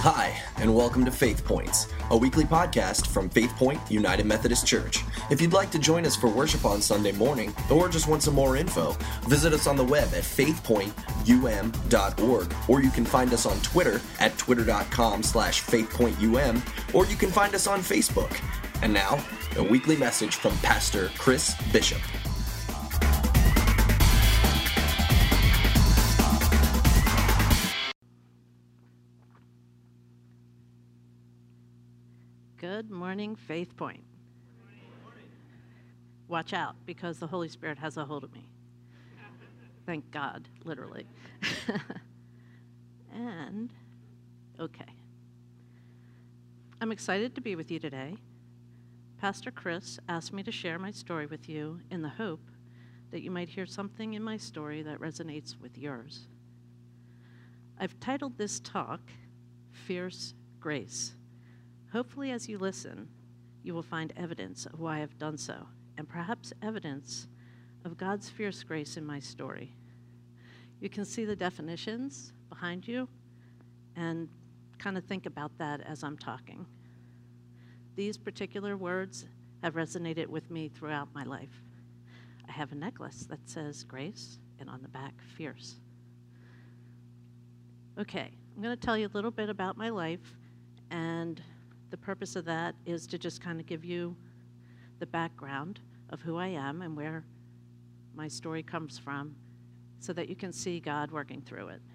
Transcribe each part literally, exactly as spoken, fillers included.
Hi, and welcome to Faith Points, a weekly podcast from Faith Point United Methodist Church. If you'd like to join us for worship on Sunday morning, or just want some more info, visit us on the web at faith point u m dot org, or you can find us on Twitter at twitter.com slash faithpointum, or you can find us on Facebook. And now, a weekly message from Pastor Chris Bishop. Good morning, Faith Point. Watch out, because the Holy Spirit has a hold of me. Thank God, literally. And, okay. I'm excited to be with you today. Pastor Chris asked me to share my story with you in the hope that you might hear something in my story that resonates with yours. I've titled this talk, Fierce Grace. Hopefully, as you listen, you will find evidence of why I've done so, and perhaps evidence of God's fierce grace in my story. You can see the definitions behind you and kind of think about that as I'm talking. These particular words have resonated with me throughout my life. I have a necklace that says grace, and on the back, fierce. Okay, I'm going to tell you a little bit about my life, and the purpose of that is to just kind of give you the background of who I am and where my story comes from so that you can see God working through it.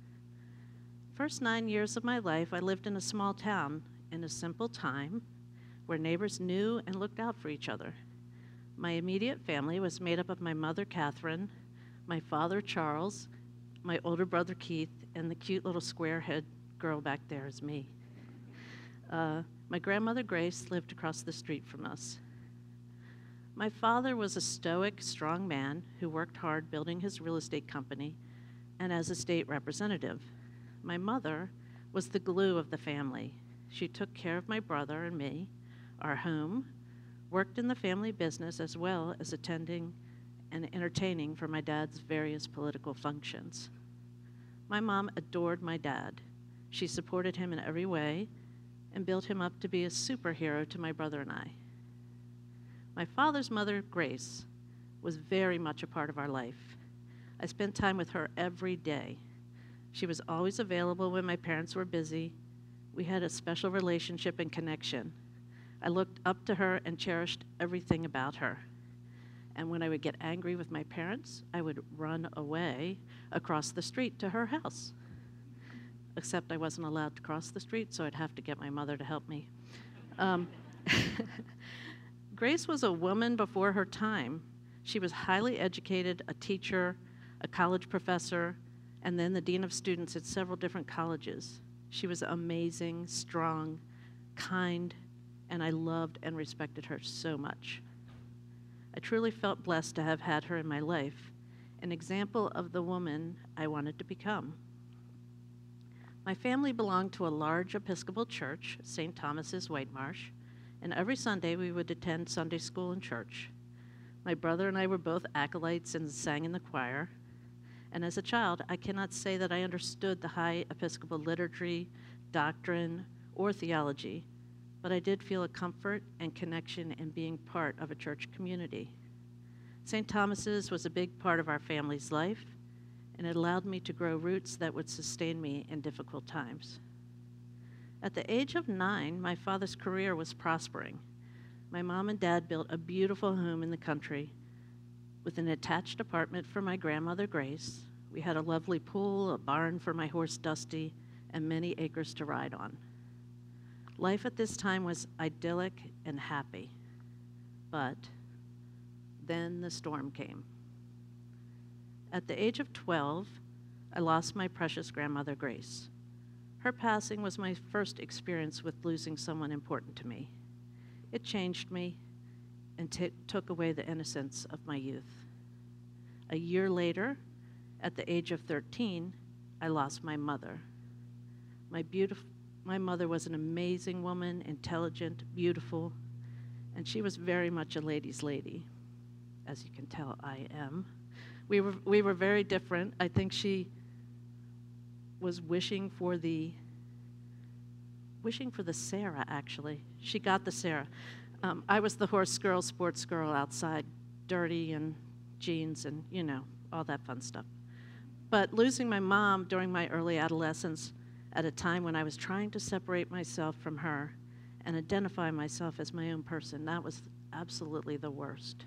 First nine years of my life, I lived in a small town in a simple time where neighbors knew and looked out for each other. My immediate family was made up of my mother, Catherine, my father, Charles, my older brother, Keith, and the cute little square-head girl back there is me. Uh, my grandmother, Grace, lived across the street from us. My father was a stoic, strong man who worked hard building his real estate company and as a state representative. My mother was the glue of the family. She took care of my brother and me, our home, worked in the family business as well as attending and entertaining for my dad's various political functions. My mom adored my dad. She supported him in every way and built him up to be a superhero to my brother and I. My father's mother, Grace, was very much a part of our life. I spent time with her every day. She was always available when my parents were busy. We had a special relationship and connection. I looked up to her and cherished everything about her. And when I would get angry with my parents, I would run away across the street to her house. Except I wasn't allowed to cross the street, so I'd have to get my mother to help me. Um, Grace was a woman before her time. She was highly educated, a teacher, a college professor, and then the dean of students at several different colleges. She was amazing, strong, kind, and I loved and respected her so much. I truly felt blessed to have had her in my life, an example of the woman I wanted to become. My family belonged to a large Episcopal church, Saint Thomas's, Whitemarsh, and every Sunday we would attend Sunday school and church. My brother and I were both acolytes and sang in the choir, and as a child, I cannot say that I understood the high Episcopal liturgy, doctrine, or theology, but I did feel a comfort and connection in being part of a church community. Saint Thomas's was a big part of our family's life, and it allowed me to grow roots that would sustain me in difficult times. At the age of nine, my father's career was prospering. My mom and dad built a beautiful home in the country with an attached apartment for my grandmother, Grace. We had a lovely pool, a barn for my horse, Dusty, and many acres to ride on. Life at this time was idyllic and happy, but then the storm came. At the age of twelve, I lost my precious grandmother, Grace. Her passing was my first experience with losing someone important to me. It changed me and t- took away the innocence of my youth. A year later, at the age of thirteen, I lost my mother. My beautiful, my mother was an amazing woman, intelligent, beautiful, and she was very much a lady's lady. As you can tell, I am. We were we were very different. I think she was wishing for the wishing for the Sarah, actually. She got the Sarah. Um, I was the horse girl, sports girl outside, dirty and jeans and, you know, all that fun stuff. But losing my mom during my early adolescence at a time when I was trying to separate myself from her and identify myself as my own person, that was absolutely the worst.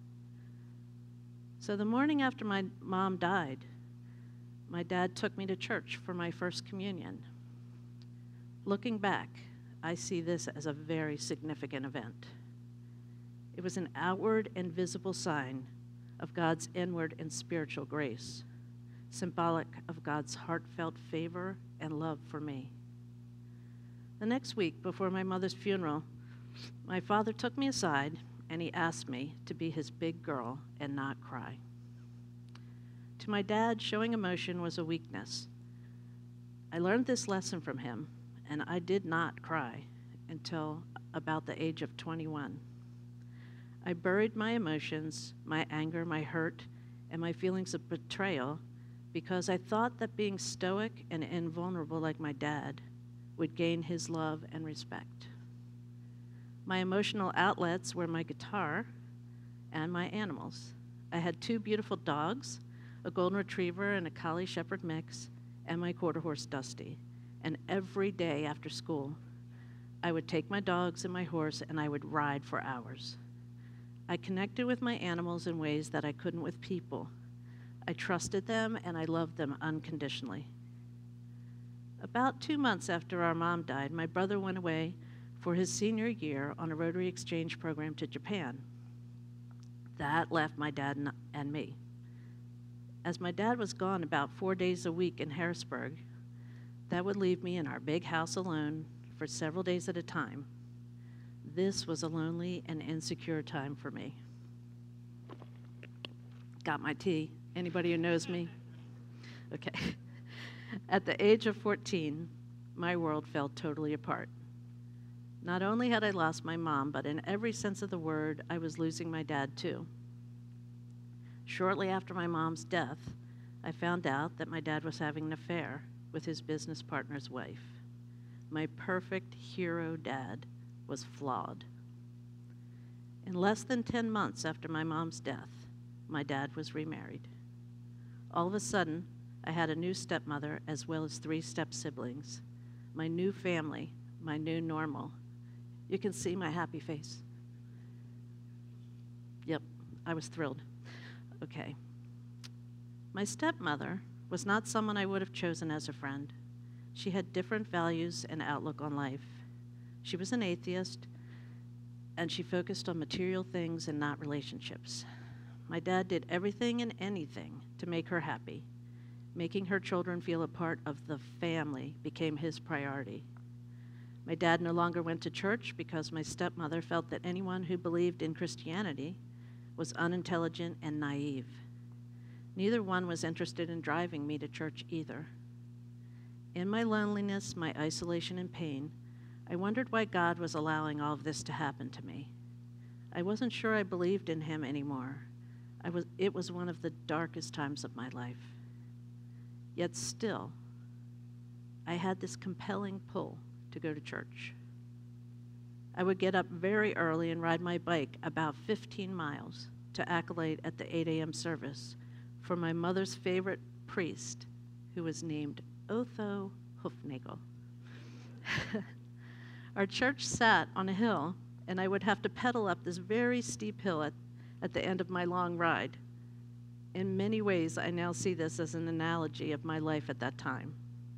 So the morning after my mom died, my dad took me to church for my first communion. Looking back, I see this as a very significant event. It was an outward and visible sign of God's inward and spiritual grace, symbolic of God's heartfelt favor and love for me. The next week, before my mother's funeral, my father took me aside and he asked me to be his big girl and not cry. To my dad, showing emotion was a weakness. I learned this lesson from him, and I did not cry until about the age of twenty-one. I buried my emotions, my anger, my hurt, and my feelings of betrayal because I thought that being stoic and invulnerable like my dad would gain his love and respect. My emotional outlets were my guitar and my animals. I had two beautiful dogs, a golden retriever and a collie shepherd mix, and my quarter horse Dusty. And every day after school, I would take my dogs and my horse and I would ride for hours. I connected with my animals in ways that I couldn't with people. I trusted them and I loved them unconditionally. About two months after our mom died, my brother went away for his senior year on a Rotary exchange program to Japan. That left my dad and me. As my dad was gone about four days a week in Harrisburg, that would leave me in our big house alone for several days at a time. This was a lonely and insecure time for me. Got my tea. Anybody who knows me? Okay. At the age of fourteen, my world fell totally apart. Not only had I lost my mom, but in every sense of the word, I was losing my dad too. Shortly after my mom's death, I found out that my dad was having an affair with his business partner's wife. My perfect hero dad was flawed. In less than ten months after my mom's death, my dad was remarried. All of a sudden, I had a new stepmother as well as three step-siblings, my new family, my new normal. You can see my happy face. Yep, I was thrilled. Okay. My stepmother was not someone I would have chosen as a friend. She had different values and outlook on life. She was an atheist, and she focused on material things and not relationships. My dad did everything and anything to make her happy. Making her children feel a part of the family became his priority. My dad no longer went to church because my stepmother felt that anyone who believed in Christianity was unintelligent and naive. Neither one was interested in driving me to church either. In my loneliness, my isolation and pain, I wondered why God was allowing all of this to happen to me. I wasn't sure I believed in him anymore. I was, it was one of the darkest times of my life. Yet still, I had this compelling pull to go to church. I would get up very early and ride my bike about fifteen miles to Accolade at the eight a.m. service for my mother's favorite priest, who was named Otho Hufnagel. Our church sat on a hill, and I would have to pedal up this very steep hill at, at the end of my long ride. In many ways, I now see this as an analogy of my life at that time.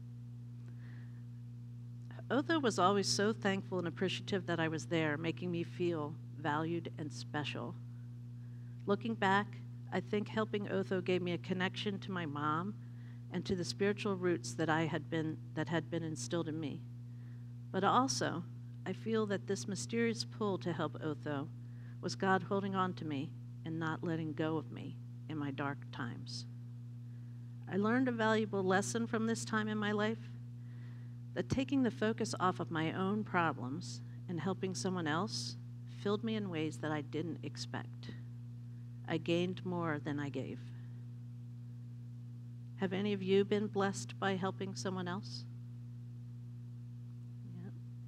Otho was always so thankful and appreciative that I was there, making me feel valued and special. Looking back, I think helping Otho gave me a connection to my mom and to the spiritual roots that I had been that had been instilled in me. But also, I feel that this mysterious pull to help Otho was God holding on to me and not letting go of me in my dark times. I learned a valuable lesson from this time in my life, that taking the focus off of my own problems and helping someone else filled me in ways that I didn't expect. I gained more than I gave. Have any of you been blessed by helping someone else? Yeah.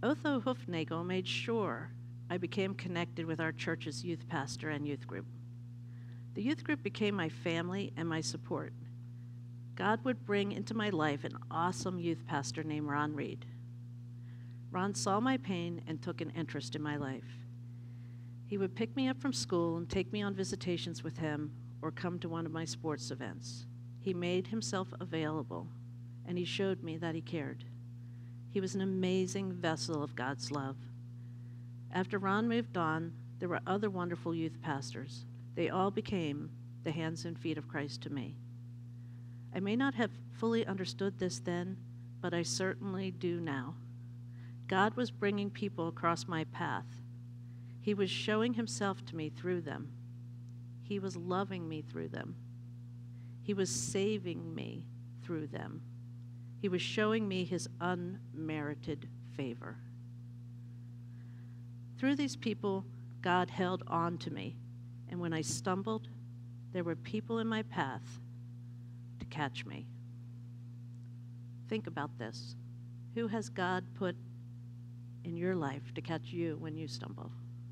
Otho Hufnagel made sure I became connected with our church's youth pastor and youth group. The youth group became my family and my support. God would bring into my life an awesome youth pastor named Ron Reed. Ron saw my pain and took an interest in my life. He would pick me up from school and take me on visitations with him or come to one of my sports events. He made himself available, and he showed me that he cared. He was an amazing vessel of God's love. After Ron moved on, there were other wonderful youth pastors. They all became the hands and feet of Christ to me. I may not have fully understood this then, but I certainly do now. God was bringing people across my path. He was showing himself to me through them. He was loving me through them. He was saving me through them. He was showing me his unmerited favor. Through these people, God held on to me, and when I stumbled, there were people in my path to catch me. Think about this. Who has God put in your life to catch you when you stumble?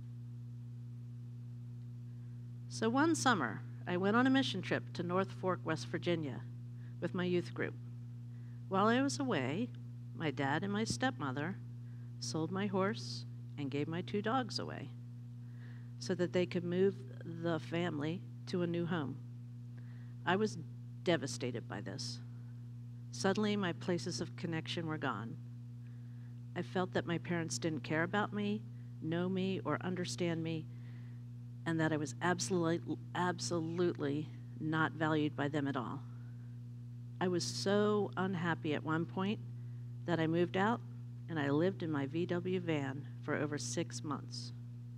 So one summer, I went on a mission trip to North Fork, West Virginia, with my youth group. While I was away, my dad and my stepmother sold my horse and gave my two dogs away so that they could move the family to a new home. I was devastated by this. Suddenly, my places of connection were gone. I felt that my parents didn't care about me, know me, or understand me, and that I was absolutely, absolutely not valued by them at all. I was so unhappy at one point that I moved out and I lived in my V W van for over six months.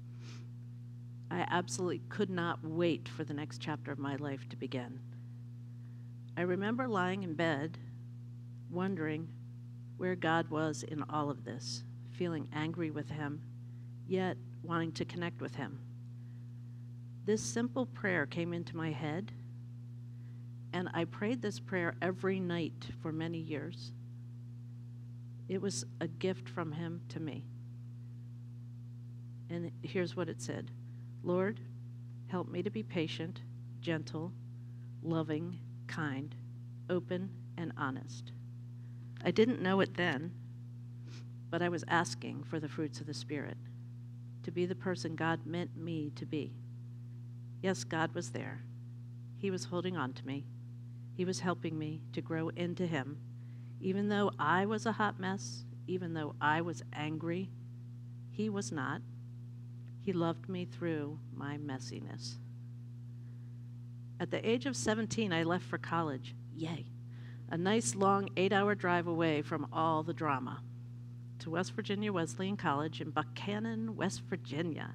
I absolutely could not wait for the next chapter of my life to begin. I remember lying in bed, wondering where God was in all of this, feeling angry with him, yet wanting to connect with him. This simple prayer came into my head, and I prayed this prayer every night for many years. It was a gift from him to me. And here's what it said. Lord, help me to be patient, gentle, loving, kind, open, and honest. I didn't know it then, but I was asking for the fruits of the Spirit, to be the person God meant me to be. Yes, God was there. He was holding on to me. He was helping me to grow into him. Even though I was a hot mess, even though I was angry, he was not. He loved me through my messiness. At the age of seventeen, I left for college. Yay. A nice long eight-hour drive away from all the drama to West Virginia Wesleyan College in Buchanan, West Virginia.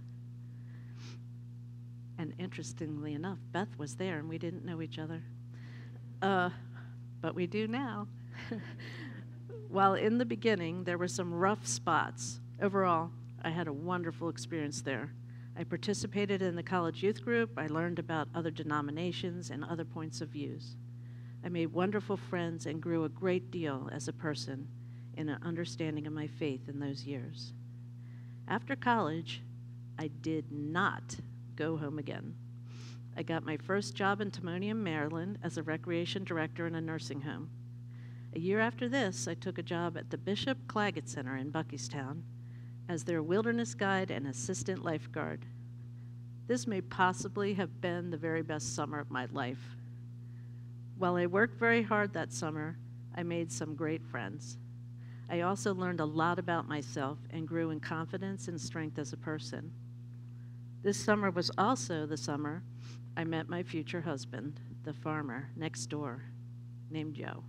And interestingly enough, Beth was there, and we didn't know each other. Uh, but we do now. While in the beginning, there were some rough spots. Overall, I had a wonderful experience there. I participated in the college youth group. I learned about other denominations and other points of views. I made wonderful friends and grew a great deal as a person in an understanding of my faith in those years. After college, I did not go home again. I got my first job in Timonium, Maryland as a recreation director in a nursing home. A year after this, I took a job at the Bishop Claggett Center in Buckystown as their wilderness guide and assistant lifeguard. This may possibly have been the very best summer of my life. While I worked very hard that summer, I made some great friends. I also learned a lot about myself and grew in confidence and strength as a person. This summer was also the summer I met my future husband, the farmer next door, named Joe.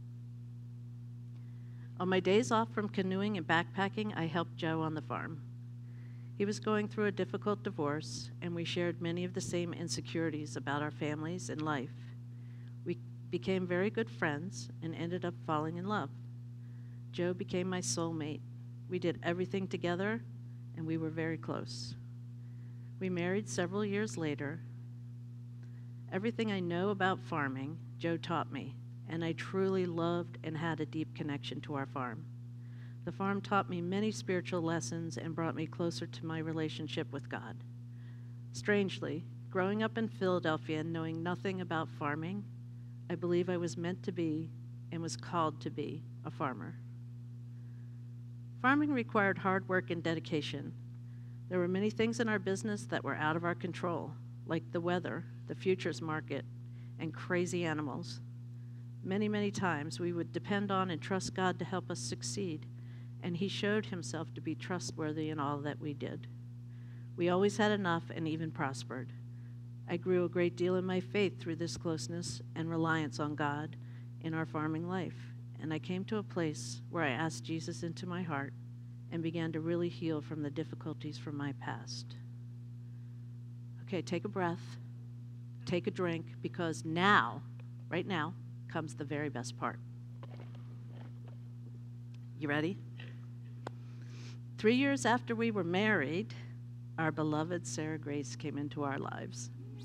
On my days off from canoeing and backpacking, I helped Joe on the farm. He was going through a difficult divorce, and we shared many of the same insecurities about our families and life. We became very good friends and ended up falling in love. Joe became my soulmate. We did everything together, and we were very close. We married several years later. Everything I know about farming, Joe taught me, and I truly loved and had a deep connection to our farm. The farm taught me many spiritual lessons and brought me closer to my relationship with God. Strangely, growing up in Philadelphia and knowing nothing about farming, I believe I was meant to be and was called to be a farmer. Farming required hard work and dedication. There were many things in our business that were out of our control, like the weather, the futures market, and crazy animals. Many, many times we would depend on and trust God to help us succeed, and He showed Himself to be trustworthy in all that we did. We always had enough and even prospered. I grew a great deal in my faith through this closeness and reliance on God in our farming life, and I came to a place where I asked Jesus into my heart and began to really heal from the difficulties from my past. Okay, take a breath, take a drink, because now, right now, comes the very best part. You ready? Three years after we were married, our beloved Sarah Grace came into our lives.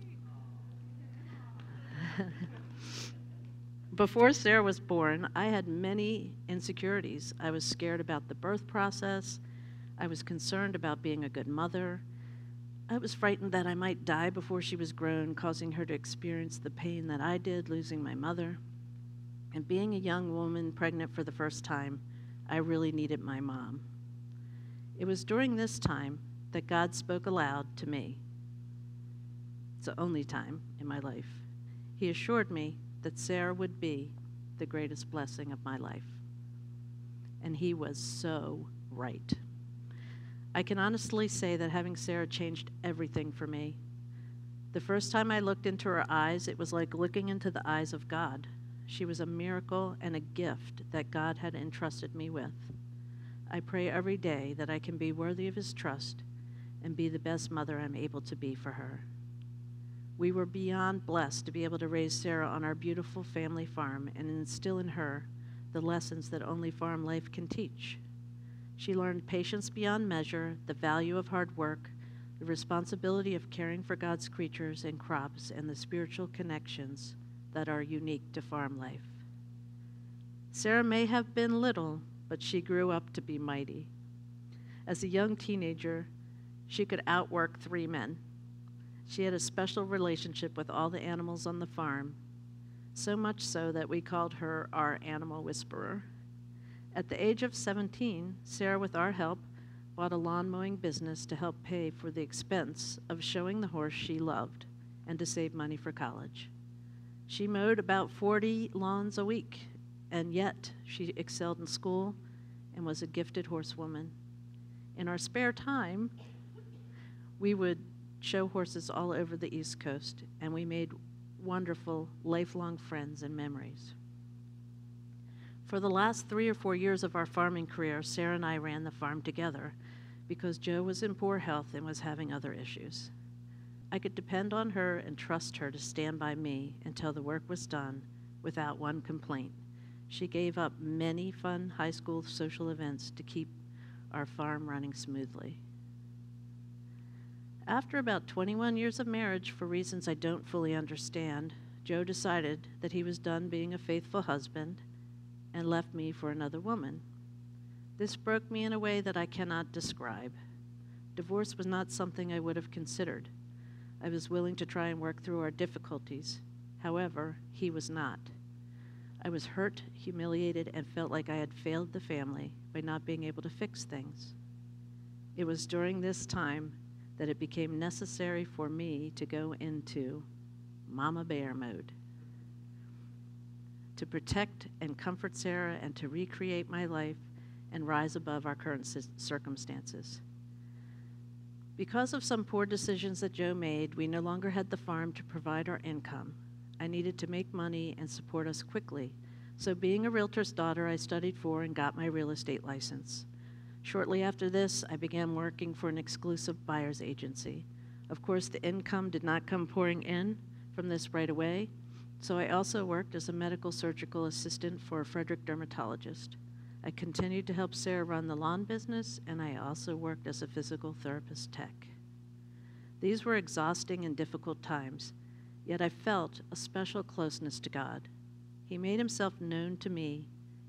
Before Sarah was born, I had many insecurities. I was scared about the birth process. I was concerned about being a good mother. I was frightened that I might die before she was grown, causing her to experience the pain that I did losing my mother. And being a young woman pregnant for the first time, I really needed my mom. It was during this time that God spoke aloud to me. It's the only time in my life. He assured me that Sarah would be the greatest blessing of my life. And He was so right. I can honestly say that having Sarah changed everything for me. The first time I looked into her eyes, it was like looking into the eyes of God. She was a miracle and a gift that God had entrusted me with. I pray every day that I can be worthy of His trust and be the best mother I'm able to be for her. We were beyond blessed to be able to raise Sarah on our beautiful family farm and instill in her the lessons that only farm life can teach. She learned patience beyond measure, the value of hard work, the responsibility of caring for God's creatures and crops, and the spiritual connections that are unique to farm life. Sarah may have been little, but she grew up to be mighty. As a young teenager, she could outwork three men. She had a special relationship with all the animals on the farm, so much so that we called her our animal whisperer. At the age of seventeen, Sarah, with our help, bought a lawn mowing business to help pay for the expense of showing the horse she loved and to save money for college. She mowed about forty lawns a week, and yet she excelled in school and was a gifted horsewoman. In our spare time, we would show horses all over the East Coast, and we made wonderful, lifelong friends and memories. For the last three or four years of our farming career, Sarah and I ran the farm together because Joe was in poor health and was having other issues. I could depend on her and trust her to stand by me until the work was done without one complaint. She gave up many fun high school social events to keep our farm running smoothly. After about twenty-one years of marriage, for reasons I don't fully understand, Joe decided that he was done being a faithful husband and left me for another woman. This broke me in a way that I cannot describe. Divorce was not something I would have considered. I was willing to try and work through our difficulties. However, he was not. I was hurt, humiliated, and felt like I had failed the family by not being able to fix things. It was during this time that it became necessary for me to go into Mama Bear mode, to protect and comfort Sarah and to recreate my life and rise above our current circumstances. Because of some poor decisions that Joe made, we no longer had the farm to provide our income. I needed to make money and support us quickly. So being a realtor's daughter, I studied for and got my real estate license. Shortly after this, I began working for an exclusive buyer's agency. Of course, the income did not come pouring in from this right away, so I also worked as a medical surgical assistant for a Frederick dermatologist. I continued to help Sarah run the lawn business, and I also worked as a physical therapist tech. These were exhausting and difficult times, yet I felt a special closeness to God. He made Himself known to me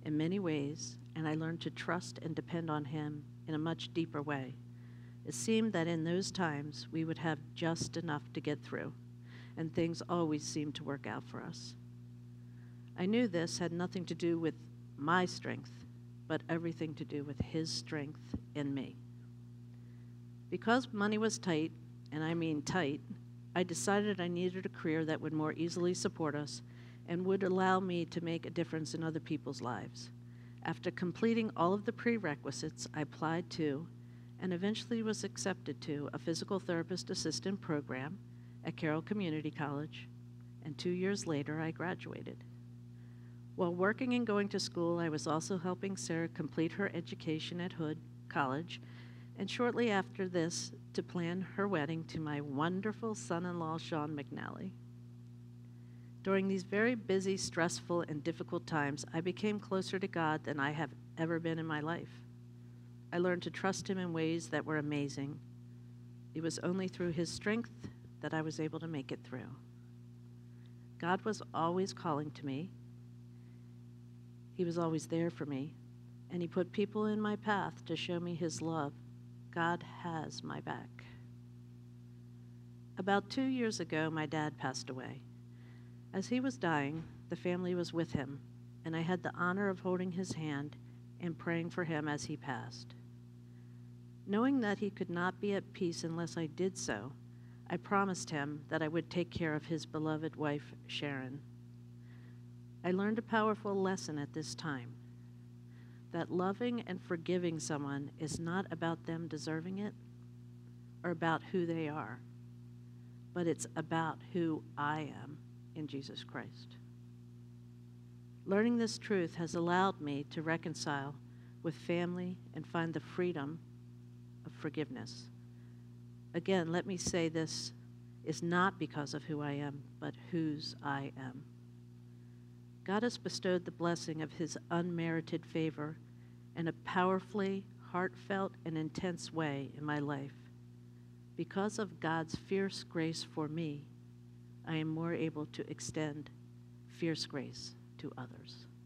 in many ways, and I learned to trust and depend on him in a much deeper way. It seemed that in those times we would have just enough to get through, and things always seemed to work out for us. I knew this had nothing to do with my strength, but everything to do with his strength in me. Because money was tight, and I mean tight, I decided I needed a career that would more easily support us and would allow me to make a difference in other people's lives. After completing all of the prerequisites, I applied to and eventually was accepted to a physical therapist assistant program at Carroll Community College, and two years later I graduated. While working and going to school, I was also helping Sarah complete her education at Hood College, and shortly after this, to plan her wedding to my wonderful son-in-law, Sean McNally. During these very busy, stressful, and difficult times, I became closer to God than I have ever been in my life. I learned to trust him in ways that were amazing. It was only through his strength that I was able to make it through. God was always calling to me. He was always there for me, and he put people in my path to show me his love. God has my back. About two years ago, my dad passed away. As he was dying, the family was with him, and I had the honor of holding his hand and praying for him as he passed. Knowing that he could not be at peace unless I did so, I promised him that I would take care of his beloved wife, Sharon. I learned a powerful lesson at this time, that loving and forgiving someone is not about them deserving it or about who they are, but it's about who I am in Jesus Christ. Learning this truth has allowed me to reconcile with family and find the freedom of forgiveness. Again, let me say this is not because of who I am, but whose I am. God has bestowed the blessing of his unmerited favor in a powerfully heartfelt and intense way in my life. Because of God's fierce grace for me, I am more able to extend fierce grace to others.